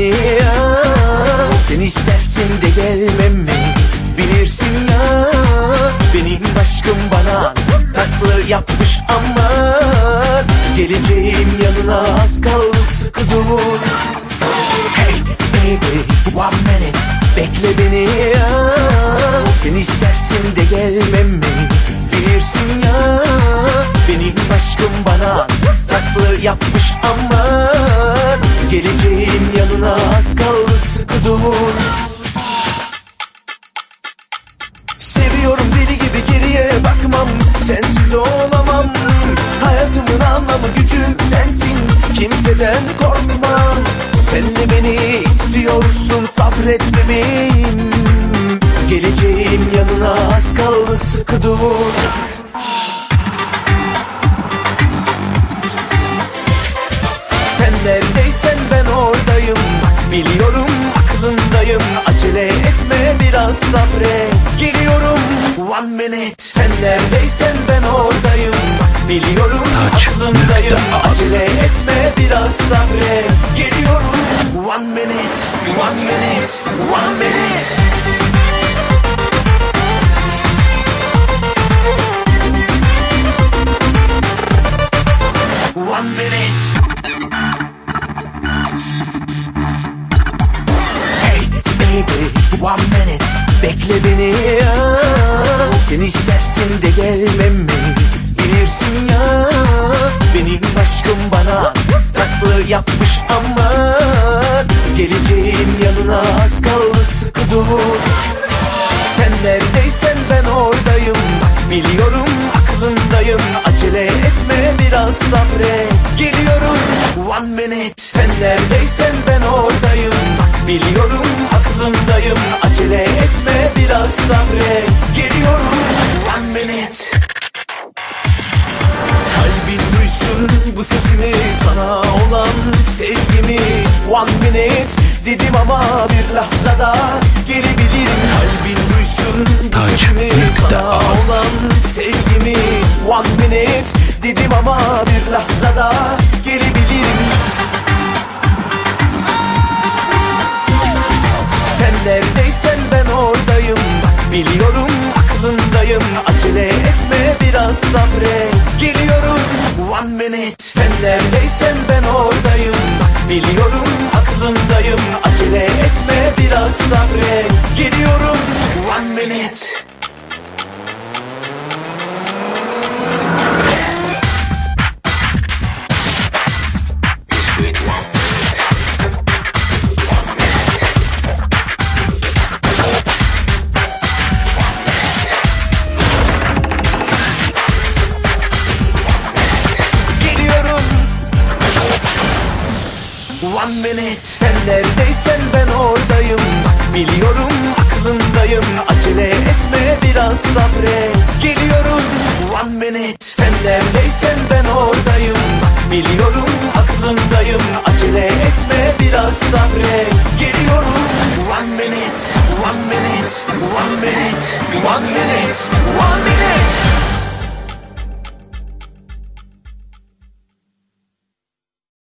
beni ya. Sen istersin de gelmem mi? Bilirsin ya, benim aşkım bana tatlı yapmış ama geleceğim yanına az kaldı, sıkı dur. Hey baby, 1 minute, bekle beni ya. Sen istersin de gelmem mi? Bilirsin ya, benim aşkım bana tatlı yapmış ama geleceğim yanına az kaldı, sıkı dur. Seviyorum deli gibi, geriye bakmam, sensiz olamam. Hayatımın anlamı, gücüm sensin, kimseden korkmam. Sen de beni istiyorsun, sabret bebeğim. Geleceğim yanına az kaldı, sıkı dur. Sen neredeysen ben oradayım, biliyorum aklındayım. Acele etme, biraz sabret, geliyorum. 1 minute. Sen neredeysen ben oradayım, biliyorum aklındayım. Acele etme, biraz sabret, geliyorum. 1 minute, 1 minute, 1 minute. Baby, 1 minute, bekle beni ya. Sen istersin de gelmem mi? Bilirsin ya, benim aşkım bana tatlı yapmış ama geleceğim yanına az kaldı, sıkı dur. Sen neredeysen ben oradayım, biliyorum aklındayım. Acele etme, biraz sabret, geliyorum. 1 minute. Sen neredeysen ben oradayım, biliyorum aklındayım. Acele etme, biraz sabret, geliyorum. 1 minute. Kalbin duysun bu sesimi, sana olan sevgimi. 1 minute dedim ama bir lahzada gelebilirim. Kalbin duysun bu sesimi, sana olan sevgimi. 1 minute dedim ama bir lahzada gelebilirim. Sen neredeysen ben oradayım, biliyorum aklındayım. Acele etme, biraz sabret, geliyorum. 1 minute. Sen neredeysen ben oradayım, biliyorum aklındayım. Acele etme, biraz sabret, geliyorum. 1 minute. One minute. Sen neredeysen ben oradayım, biliyorum aklındayım. Acele etme, biraz sabret, geliyorum. 1 minute. Sen neredeysen ben oradayım, biliyorum aklındayım. Acele etme, biraz sabret, geliyorum. 1 minute, 1 minute, 1 minute, 1 minute, 1 minute.